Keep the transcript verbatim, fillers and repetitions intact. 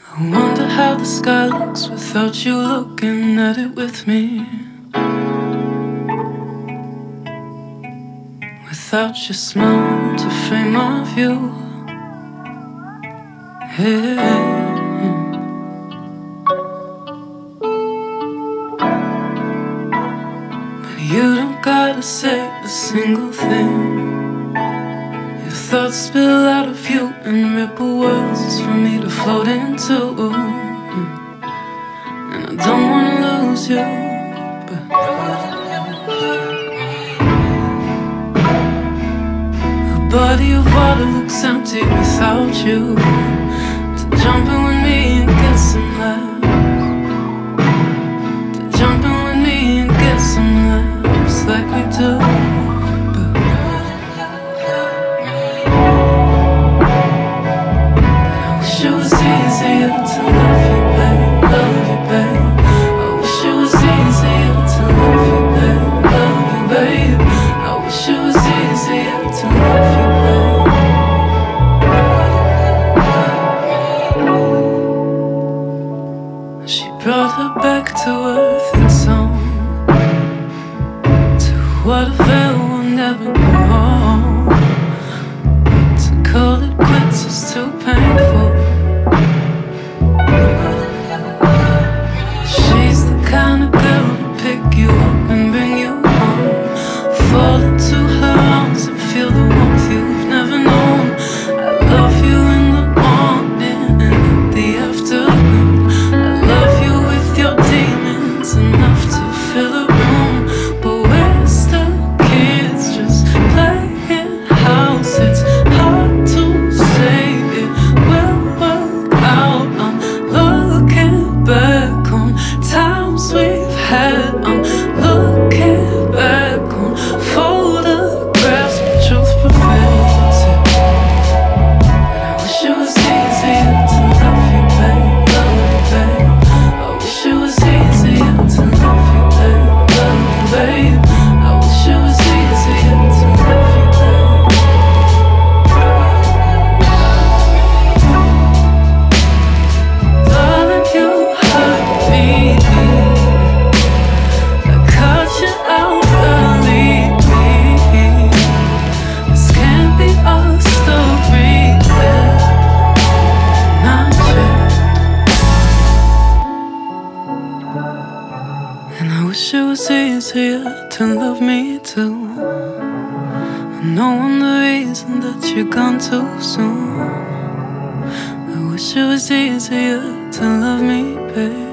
I wonder how the sky looks without you looking at it with me. Without your smile to frame my view. Hey. But you don't gotta say a single thing. Your thoughts spill out of you and ripple worlds for me to float into. And I don't wanna lose you, but a body of water looks empty without you. To jump in with me and get some laughs. To jump in with me and get some laughs like we do. It was easier to love you, babe, love you, babe. I wish it was easier to love you, babe, love you, babe. I wish it was easier to love you, babe. She brought her back to earth in song, to what a veil will never know. But to call it quits is too painful. She's the kind of girl to pick you up and bring you home. Fall into her arms and feel the warmth you've never known. I love you in the morning and in the afternoon. I love you with your demons, enough to fill a room. But we're still kids, just playing house. It's hard to say it will work out. I'm looking back on times we've had. I'm looking back on photographs, but truth prevails. And I wish it was easier to love you, babe, love you, babe. I wish it was easier to love you, babe, love you, babe. I wish it was easier to love you, babe. Darling, you hurt me. I cut you out early. This can't be our story, not yet. And I wish it was easier to love me too. I know I'm the reason that you're gone too soon. I wish it was easier to love me, babe.